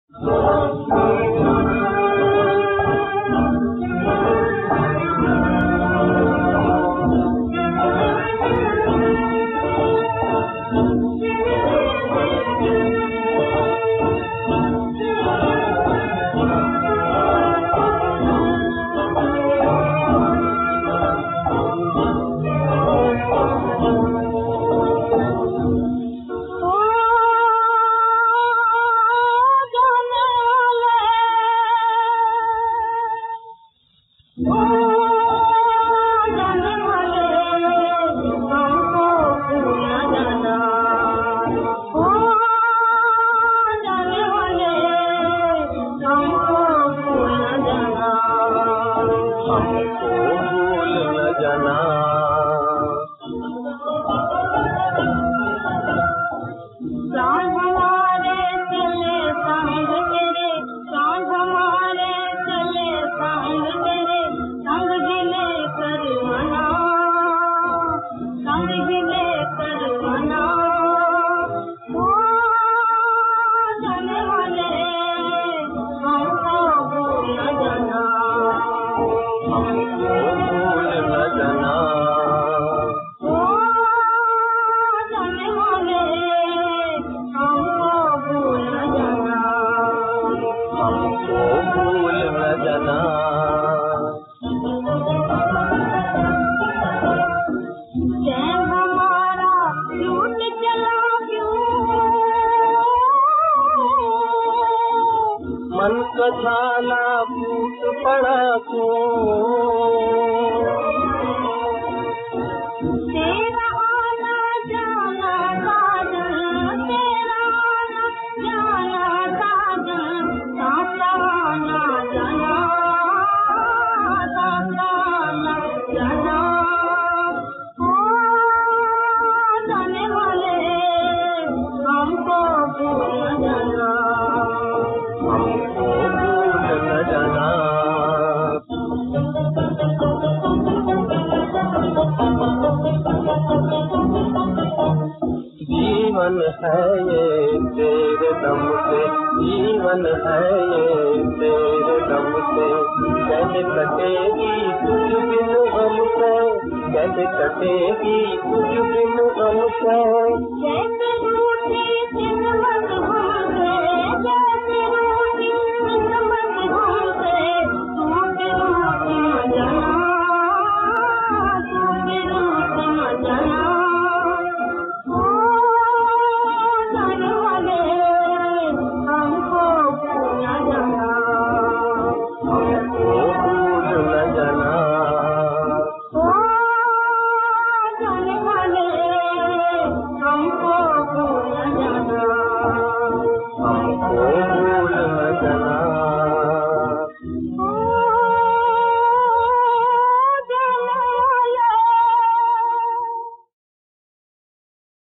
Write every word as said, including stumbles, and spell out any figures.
मन का छाला फूट पड़ा क्यों, तेरा आना जाना साजन, तेरा आना जाना साजन, सासा आना जाना, सासा आना जाना, ओ जाने वाले हमको भूल न जाना, जीवन है ये तेरे दम से, जीवन है ये तेरे दम से, कैसे कटेगी कुछ दिन हमसे, कैसे कटेगी कुछ दिन हमसे, कैसे रूठी दिन